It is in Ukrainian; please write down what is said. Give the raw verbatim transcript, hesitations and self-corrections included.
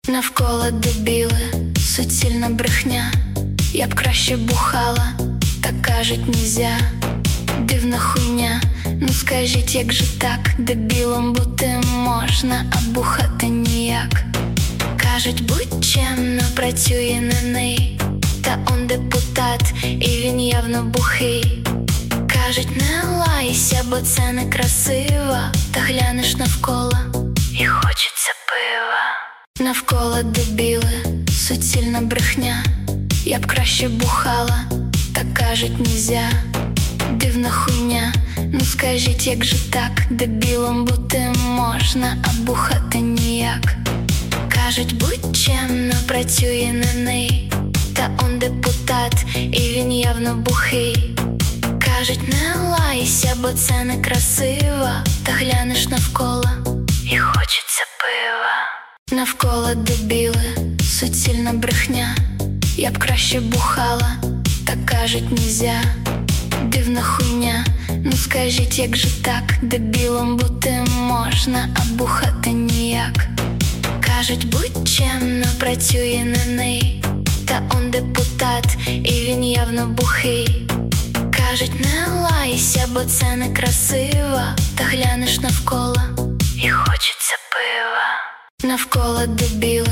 Навколо дебіли, суцільна брехня. Я б краще бухала, так кажуть нельзя. Дивна хуйня, ну скажіть, як же так? Дебілом бути можна, а бухати ніяк. Кажуть, будь чемно, працює на неї. Та он депутат, і він явно бухий. Кажуть, не лайся, бо це не красиво. Та глянеш навколо, і хочеться пива. Навколо дебіли, суцільна брехня. Я б краще бухала, так кажуть нельзя. Дивна хуйня, ну скажіть, як же так? Дебілом бути можна, а бухати ніяк. Кажуть, будь чемно, працює на неї. Та он депутат, і він явно бухий. Кажуть, не лайся, бо це не красиво. Та глянеш навколо, і хочеться пива. Навколо дебіли, суцільна брехня. Я б краще бухала, так кажуть нельзя. Дивна хуйня, ну скажіть, як же так? Дебілом бути можна, а бухати ніяк. Кажуть, будь чемно, працює на неї. Та он депутат, і він явно бухий. Кажуть, не лайся, бо це не красиво. Та глянеш навколо, і хочеться пива. Навколо дебіли,